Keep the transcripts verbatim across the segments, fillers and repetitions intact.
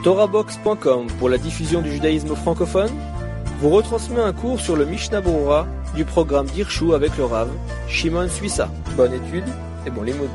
Torahbox point com pour la diffusion du judaïsme francophone vous retransmet un cours sur le Mishnah Berurah du programme d'Irshu avec le Rav Shimon Suissa. Bonne étude et bon limoud.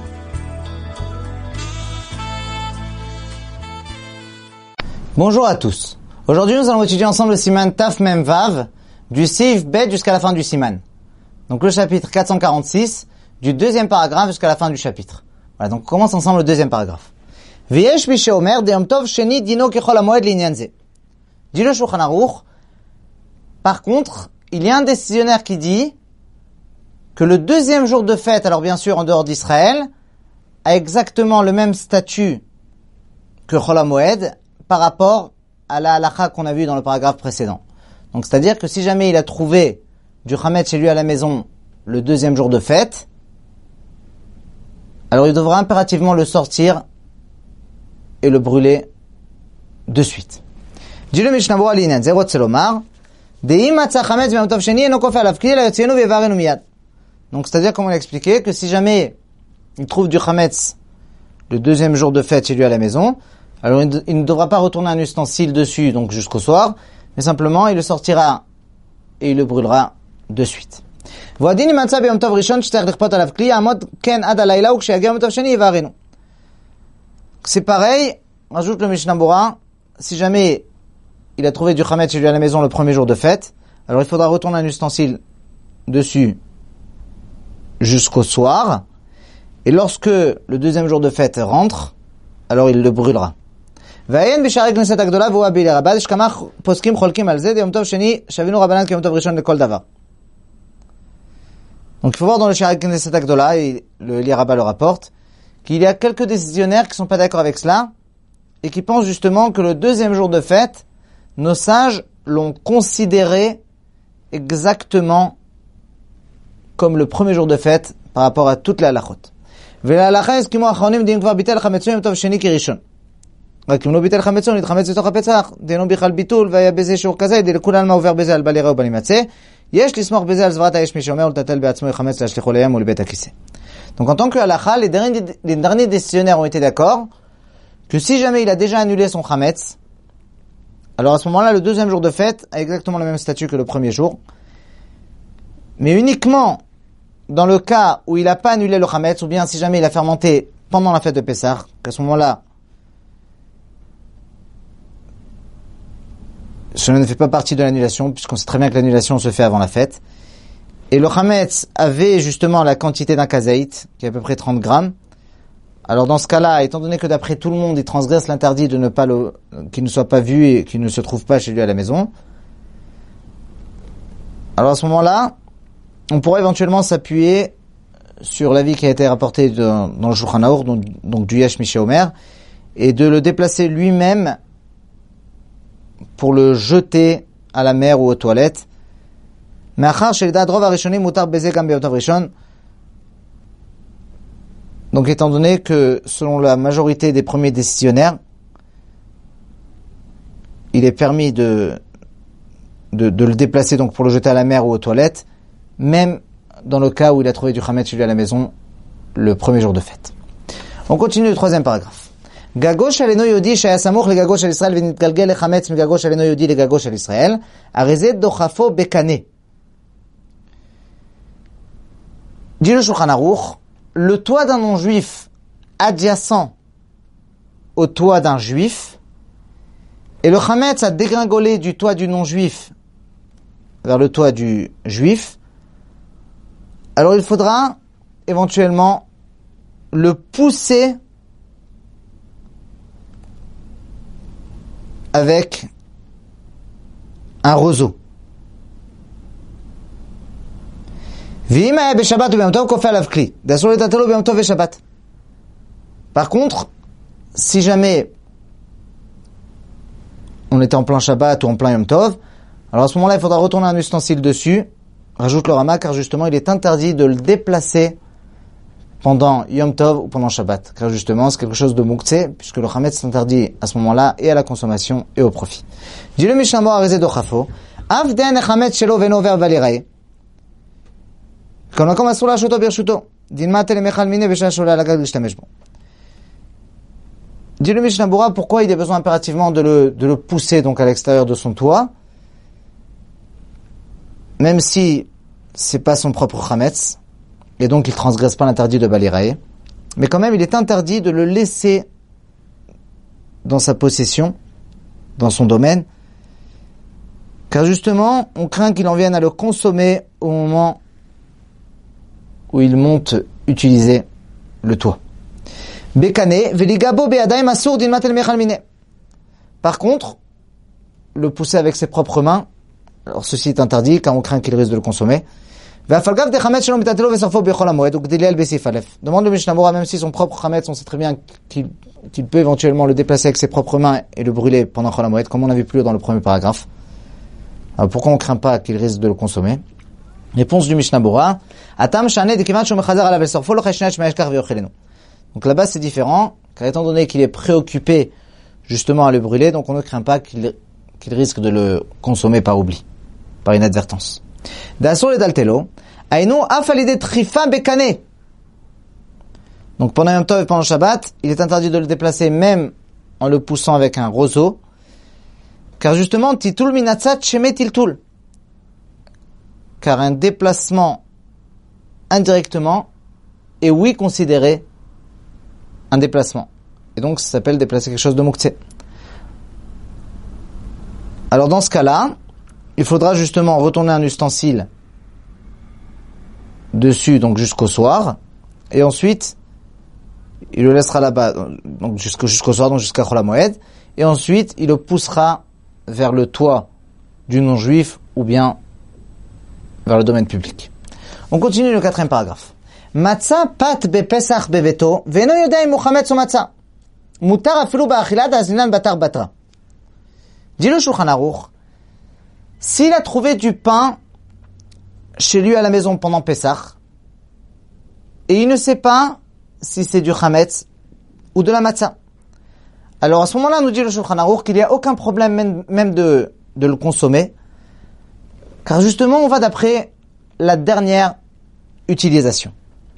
Bonjour à tous. Aujourd'hui, nous allons étudier ensemble le Siman Taf Mem Vav du Sif Bet jusqu'à la fin du Siman. Donc le chapitre quatre cent quarante-six du deuxième paragraphe jusqu'à la fin du chapitre. Voilà, donc on commence ensemble le deuxième paragraphe. V'yesh mi sheomer de Yom Tov sheni dino kechol hamoed l'inyan ze. Dit le Shulchan Aruch. Par contre, il y a un décisionnaire qui dit que le deuxième jour de fête, alors bien sûr en dehors d'Israël, a exactement le même statut que Chol HaMoed par rapport à la halakha qu'on a vue dans le paragraphe précédent. Donc c'est-à-dire que si jamais il a trouvé du chametz chez lui à la maison le deuxième jour de fête, alors il devra impérativement le sortir et le brûler de suite. Dit le Mishnah Berurah l'inyan ze rotze lomar de'im matza chametz b'yom tov sheni eno kofeh alav kli ela yotzienu v'yevarenu miyad. Donc c'est-à-dire, comme on l'a expliqué, que si jamais il trouve du chametz le deuxième jour de fête chez lui à la maison, alors il, il ne devra pas retourner un ustensile dessus donc jusqu'au soir, mais simplement il le sortira et il le brûlera de suite. V'adin matza b'yom tov rishon shetzarich lichpot alav kli ya'amod ken ad halayla u'ksheyagia yom tov sheni yevarenu. C'est pareil, rajoute le Mishnah Berurah, si jamais il a trouvé du chametz chez lui à la maison le premier jour de fête, alors il faudra retourner un ustensile dessus jusqu'au soir, et lorsque le deuxième jour de fête rentre, alors il le brûlera. V'ayen b'sharei knesset hagdola v'hu ha'bili rabad, yesh kama poskim cholkim al ze de yom tov sheni shavinu rabanan ki yom tov rishon lekol davar. Donc il faut voir dans le Sharei Knesset hagdola, et le Li Rabbah le rapporte, qu'il y a quelques décisionnaires qui sont pas d'accord avec cela, et qui pensent justement que le deuxième jour de fête, nos sages l'ont considéré exactement comme le premier jour de fête par rapport à toutes les halachot. ולהלכה הסכימו האחרונים דין כבר ביטל חמצו יום טוב שני כראשון. רק אם לא ביטל חמצו, נתחמץ לתוך הפצח, דינו בכלל ביטול, והיה בזה שיעור כזה, די לכולן מה עובר בזה על בל יראה ובל ימצא. יש לסמוך בזה על זברת האש מי שאומר ולטטל בעצמו יחמץ להשליחו לים ולבית הכיסא. Donc en tant que halakha, les derniers, les derniers décisionnaires ont été d'accord que si jamais il a déjà annulé son chametz, alors à ce moment-là, le deuxième jour de fête a exactement le même statut que le premier jour. Mais uniquement dans le cas où il n'a pas annulé le chametz, ou bien si jamais il a fermenté pendant la fête de Pessah, qu'à ce moment-là, cela ne fait pas partie de l'annulation, puisqu'on sait très bien que l'annulation se fait avant la fête. Et le chametz avait justement la quantité d'un kazaït, qui est à peu près trente grammes. Alors dans ce cas-là, étant donné que d'après tout le monde, il transgresse l'interdit de ne pas le, qu'il ne soit pas vu et qu'il ne se trouve pas chez lui à la maison, alors à ce moment-là, on pourrait éventuellement s'appuyer sur l'avis qui a été rapporté de, dans le Shulchan Aruch, donc, donc du Yesh mi sheomer, et de le déplacer lui-même pour le jeter à la mer ou aux toilettes. מאחר שלדעת רוב הראשונים מותר בזה גם ביום טוב ראשון. Donc étant donné que selon la majorité des premiers décisionnaires, il est permis de, de, de le déplacer donc pour le jeter à la mer ou aux toilettes, même dans le cas où il a trouvé du chametz chez lui à la maison le premier jour de fête. On continue le troisième paragraphe. גגו של אינו יהודי שהיה סמוך לגגו של ישראל ונתגלגל לחמץ מגגו של אינו יהודי לגגו של ישראל, הרי זה דוחפו בקנה. Dit le Shulchan Aruch, le toit d'un non-juif adjacent au toit d'un juif, et le chametz a dégringolé du toit du non-juif vers le toit du juif, alors il faudra éventuellement le pousser avec un roseau. Par contre, si jamais on était en plein Shabbat ou en plein Yom Tov, alors à ce moment-là, il faudra retourner un ustensile dessus, rajoute le Rama, car justement, il est interdit de le déplacer pendant Yom Tov ou pendant Shabbat, car justement, c'est quelque chose de mouktsé, puisque le chametz s'interdit à ce moment-là et à la consommation et au profit. Dit le Mishnah Berurah arizé dochafo, av den chametz shelo veno over valirae. כל מקום אסור להשותו ברשותו. דין מטה למחל מיני בשעה שעולה על הגג להשתמש בו. Dit Dit le Mishnah Bura, pourquoi il a besoin impérativement de le, de le pousser donc à l'extérieur de son toit, même si c'est pas son propre chametz, et donc il transgresse pas l'interdit de Balirae, mais quand même il est interdit de le laisser dans sa possession, dans son domaine, car justement, on craint qu'il en vienne à le consommer au moment où il monte utiliser le toit. Bekane, veligabo beadaim asur din matel mechal mine. Par contre, le pousser avec ses propres mains, alors ceci est interdit car on craint qu'il risque de le consommer. Ve'afalgav de chametz shalom mitatelo ve'sorfo bechol hamoed ugdiliel besif alef. Demande le Mishnah Bura, même si son propre chametz, on sait très bien qu'il, qu'il peut éventuellement le déplacer avec ses propres mains et le brûler pendant chol hamoed, comme on a vu plus haut dans le premier paragraphe. Alors pourquoi on craint pas qu'il risque de le consommer? Réponse du Mishnah Bura. Atam shane de kivan shomechazar alav ve'sorfo lo cheshnesh me'eshkar ve'yochelenu. Donc là-bas c'est différent, car étant donné qu'il est préoccupé justement à le brûler, donc on ne craint pas qu'il, qu'il risque de le consommer par oubli, par inadvertance. D'asur le daltelo, aïnou afalide trifa bekane. Donc pendant Yom Tov et pendant Shabbat, il est interdit de le déplacer même en le poussant avec un roseau, car justement, titul minatzat sheme tiltul. Car un déplacement indirectement est oui considéré un déplacement. Et donc, ça s'appelle déplacer quelque chose de mouktsé. Alors, dans ce cas-là, il faudra justement retourner un ustensile dessus, donc jusqu'au soir, et ensuite, il le laissera là-bas, donc jusqu'au, jusqu'au soir, donc jusqu'à Chol HaMoed, et ensuite, il le poussera vers le toit du non-juif, ou bien vers le domaine public. On continue le quatrième paragraphe. Matzah pat bepesach beveto, ve'eno yodea im hu chametz ou matzah. Mutar afilu ba'achila da'azlinan batar batra. Dit le Shulchan Aruch, s'il a trouvé du pain chez lui à la maison pendant Pessah, et il ne sait pas si c'est du chametz ou de la matzah. Alors à ce moment-là, nous dit le Shulchan Aruch qu'il n'y a aucun problème même, même de, de le consommer, car justement on va d'après la dernière utilisation.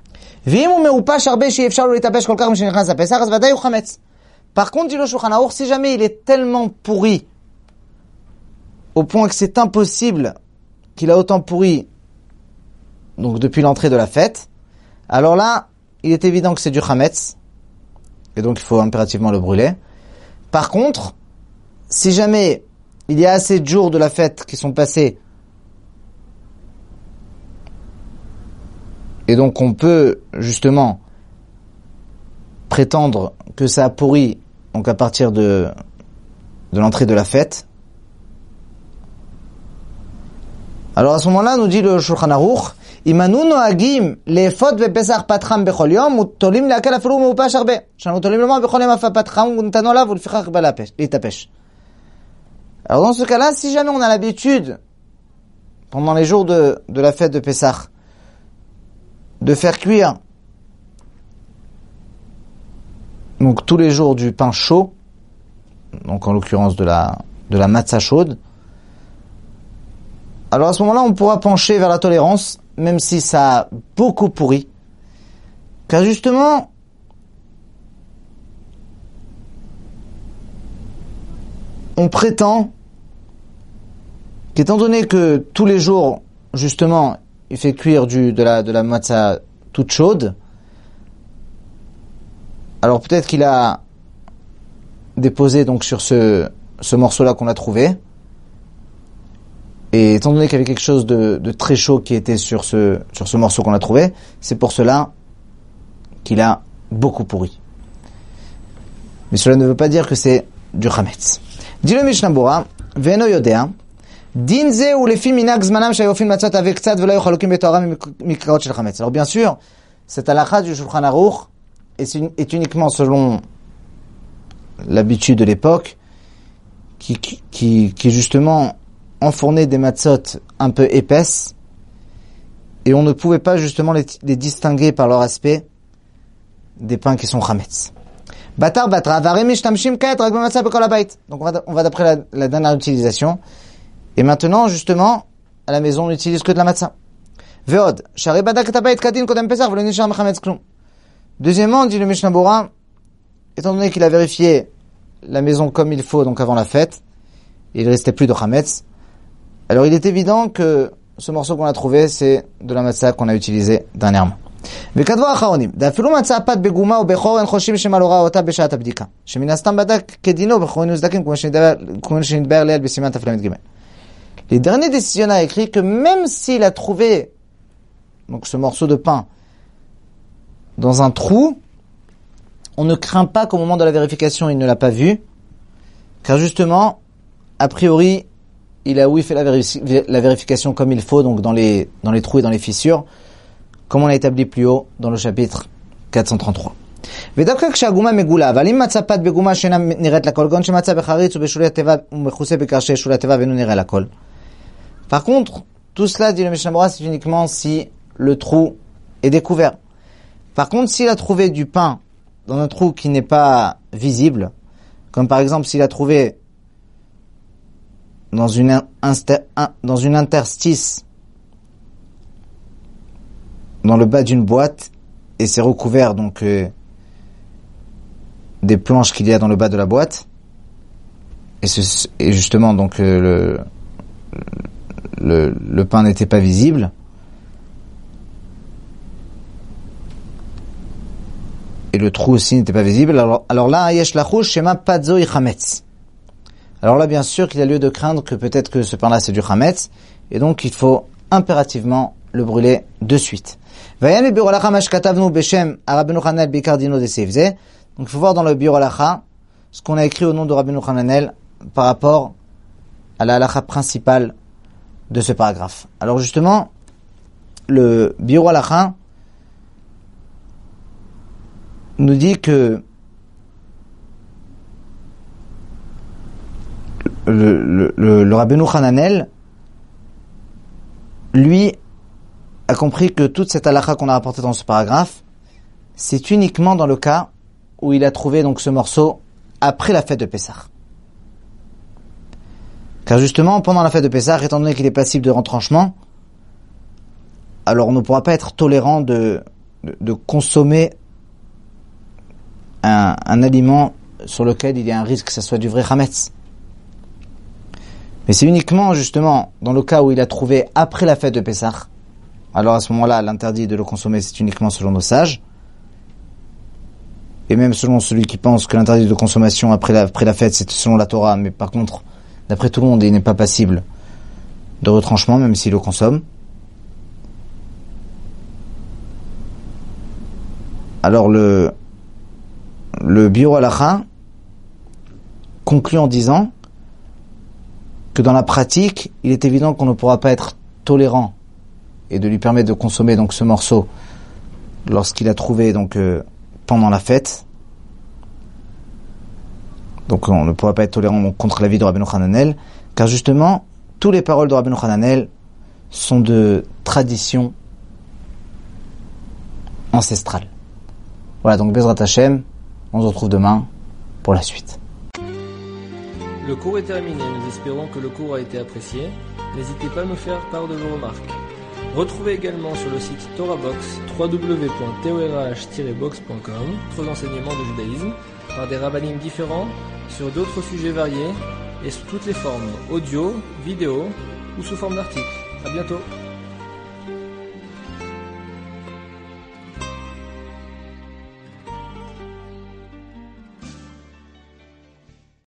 Par contre, dit le Shulchan Aruch, si jamais il est tellement pourri au point que c'est impossible qu'il a autant pourri donc depuis l'entrée de la fête, alors là, il est évident que c'est du chametz et donc il faut impérativement le brûler. Par contre, si jamais il y a assez de jours de la fête qui sont passés et donc on peut justement prétendre que ça a pourri donc à partir de, de l'entrée de la fête, alors à ce moment-là, nous dit le Shulchan Aruch, Imanu noagim le'efod be'pesach patram bechol yom utolim le'akel afilu meupash harbe shanu utolim lomar bechol yom afa patram untanu alav ulefichach litapesh. Alors dans ce cas-là, si jamais on a l'habitude pendant les jours de, de la fête de Pessah de faire cuire donc tous les jours du pain chaud, donc en l'occurrence de la de la matzah chaude, alors à ce moment-là, on pourra pencher vers la tolérance, même si ça a beaucoup pourri, car justement, on prétend qu'étant donné que tous les jours, justement, il fait cuire du, de la, de la matzah toute chaude, alors peut-être qu'il a déposé donc sur ce, ce morceau-là qu'on a trouvé, et étant donné qu'il y avait quelque chose de, de très chaud qui était sur ce, sur ce morceau qu'on a trouvé, c'est pour cela qu'il a beaucoup pourri. Mais cela ne veut pas dire que c'est du chametz. Dit le Mishnah Bura, ve'eno yodea, din ze ou lefi minag zmanam shayofin matzot avec tzad v'la yochalokim betoharam mikraot shel chametz. Alors bien sûr, cette halakha du Shulchan Aruch est, est uniquement selon l'habitude de l'époque, qui, qui, qui justement enfournait des matzot un peu épaisses, et on ne pouvait pas justement les, les distinguer par leur aspect des pains qui sont chametz. Batar batra varemish tamshim kayat rag b'matzah bekol habayit. Donc on va, on va d'après la, la dernière utilisation. Et maintenant, justement, à la maison, on n'utilise que de la matzah. Ve'od shari badak et habayit kadin kodem pesach v'lo nishar mechametz klum. Deuxièmement, dit le Mishnah Bura, étant donné qu'il a vérifié la maison comme il faut, donc avant la fête, il ne restait plus de chametz, alors il est évident que ce morceau qu'on a trouvé, c'est de la matzah qu'on a utilisé dernièrement. וכתבו האחרונים, דאפילו מצא פת בגומה ובחור אין חושבים שמא לא ראה אותה בשעת הבדיקה, שמן הסתם בדק כדינו בחורים וסדקים כמו שנדבר ליד בסימן תפלמד ג'. Les derniers décisionnaires a écrit que même s'il a trouvé donc ce morceau de pain dans un trou, on ne craint pas qu'au moment de la vérification il ne l'a pas vu, car justement, a priori, il a oui fait la, vérifi- la vérification comme il faut, donc dans les, dans les trous et dans les fissures, comme on l'a établi plus haut dans le chapitre quatre cent trente-trois. ודווקא כשהגומה מגולה, אבל אם מצא פת בגומה שאינה נראית לכל, גון שמצא בחריץ ובשולי התיבה ומכוסה בקרשי שולי התיבה ואינו נראה לכל. Par contre, tout cela, dit le Mishnah Berurah, c'est uniquement si le trou est découvert. Par contre, s'il a trouvé du pain dans un trou qui n'est pas visible, comme par exemple s'il a trouvé dans une, insta- un, dans une interstice dans le bas d'une boîte et c'est recouvert donc euh, des planches qu'il y a dans le bas de la boîte et, ce, et justement donc euh, le, le le pain n'était pas visible et le trou aussi n'était pas visible, alors, alors là yesh lachouch shema padzo ichametz. Alors là bien sûr qu'il y a lieu de craindre que peut-être que ce pain-là c'est du chametz et donc il faut impérativement le brûler de suite. Donc il faut voir dans le Biur Halacha ce qu'on a écrit au nom de Rabbeinu Hananel par rapport à la halacha principale de ce paragraphe. Alors justement, le Biur Halacha nous dit que le, le, le, le Rabbeinu Hananel, lui, a compris que toute cette halakha qu'on a rapportée dans ce paragraphe, c'est uniquement dans le cas où il a trouvé donc ce morceau après la fête de Pessah. Car justement, pendant la fête de Pessah, étant donné qu'il est passible de retranchement, alors on ne pourra pas être tolérant de, de, de consommer un, un aliment sur lequel il y a un risque que ce soit du vrai chametz. Mais c'est uniquement justement dans le cas où il a trouvé après la fête de Pessah. Alors à ce moment-là, l'interdit de le consommer, c'est uniquement selon nos sages. Et même selon celui qui pense que l'interdit de consommation après la, après la fête, c'est selon la Torah. Mais par contre, d'après tout le monde, il n'est pas passible de retranchement, même s'il le consomme. Alors le, le Biur Halacha conclut en disant que dans la pratique, il est évident qu'on ne pourra pas être tolérant et de lui permettre de consommer donc ce morceau lorsqu'il a trouvé donc euh, pendant la fête. Donc on ne pourra pas être tolérant donc, contre l'avis de Rabbeinu Hananel, car justement toutes les paroles de Rabbeinu Hananel sont de tradition ancestrale. Voilà, donc Bezrat Hashem, on se retrouve demain pour la suite. Le cours est terminé, nous espérons que le cours a été apprécié. N'hésitez pas à nous faire part de vos remarques. Retrouvez également sur le site TorahBox w w w point torah tiret box point com d'autres enseignements de judaïsme par des rabbinim différents sur d'autres sujets variés et sous toutes les formes, audio, vidéo ou sous forme d'articles. À bientôt.